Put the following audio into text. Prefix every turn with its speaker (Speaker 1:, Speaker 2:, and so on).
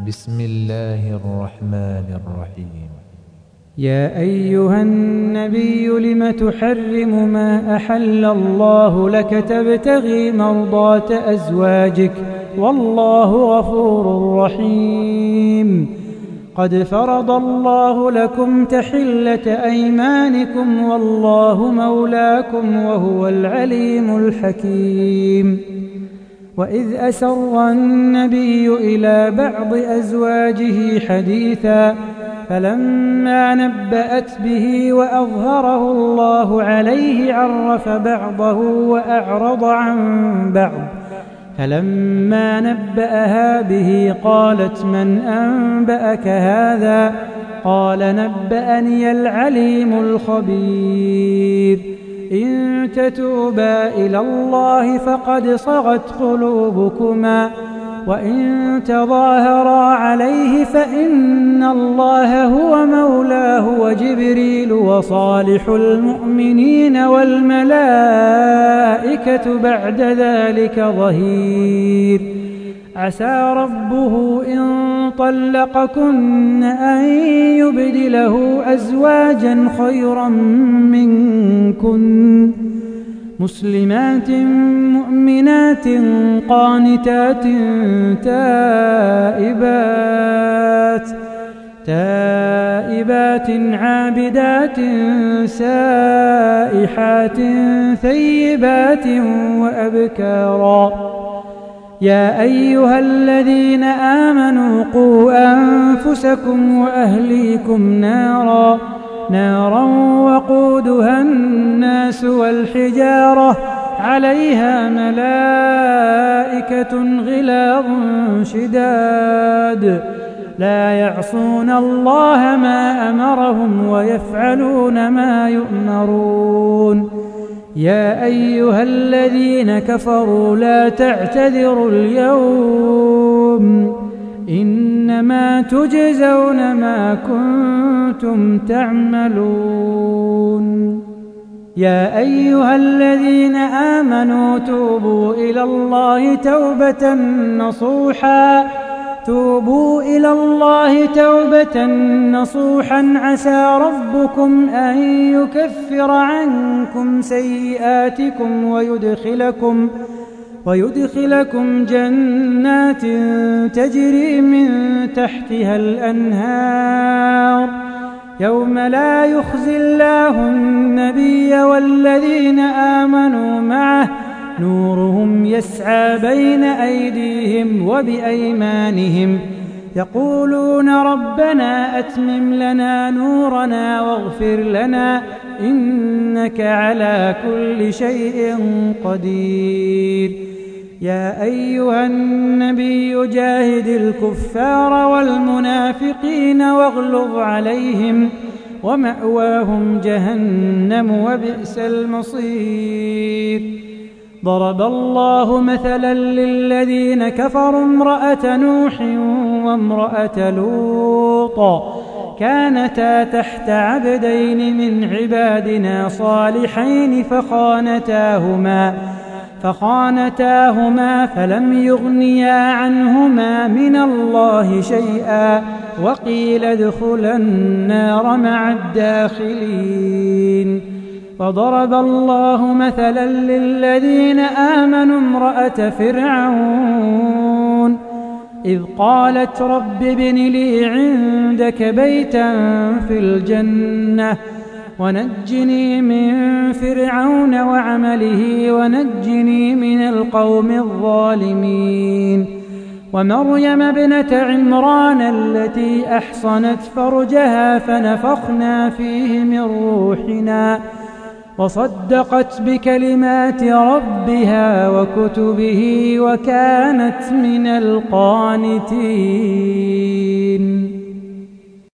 Speaker 1: بسم الله الرحمن الرحيم.
Speaker 2: يا أيها النبي لم تحرم ما أحل الله لك تبتغي مرضات أزواجك والله غفور رحيم. قد فرض الله لكم تحلة أيمانكم والله مولاكم وهو العليم الحكيم. وإذ أسر النبي إلى بعض أزواجه حديثا فلما نبأت به وأظهره الله عليه عرف بعضه وأعرض عن بعض. فلما نبأها به قالت من أنبأك هذا؟ قال نبأني العليم الخبير. إن تتوبا إلى الله فقد صغت قلوبكما وإن تظاهرا عليه فإن الله هو مولاه وجبريل وصالح المؤمنين والملائكة بعد ذلك ظهير. عسى ربه إن طلقكن أن يبدله أزواجا خيرا منكن مسلمات مؤمنات قانتات تائبات عابدات سائحات ثيبات وأبكارا. يا أيها الذين آمنوا قوا أنفسكم وأهليكم نارا وقودها الناس والحجارة عليها ملائكة غلاظ شداد لا يعصون الله ما أمرهم ويفعلون ما يؤمرون. يا أيها الذين كفروا لا تعتذروا اليوم إنما تجزون ما كنتم تعملون. يا أيها الذين آمنوا توبوا إلى الله توبة نصوحا عسى ربكم أن يكفر عنكم سيئاتكم ويدخلكم جنات تجري من تحتها الأنهار يوم لا يخزي الله النبي والذين آمنوا معه نورهم يسعى بين أيديهم وبأيمانهم يقولون ربنا أتمم لنا نورنا واغفر لنا إنك على كل شيء قدير. يا أيها النبي جاهد الكفار والمنافقين واغلظ عليهم ومأواهم جهنم وبئس المصير. ضرب الله مثلا للذين كفروا امرأة نوح وامرأة لوط كانتا تحت عبدين من عبادنا صالحين فخانتاهما فلم يغنيا عنهما من الله شيئا وقيل ادخلا النار مع الداخلين. وضرب الله مثلا للذين آمنوا امرأة فرعون إذ قالت رب ابن لي عندك بيتا في الجنة ونجني من فرعون وعمله ونجني من القوم الظالمين. ومريم ابنة عمران التي أحصنت فرجها فنفخنا فيه من روحنا وصدقت بكلمات ربها وكتبه وكانت من القانتين.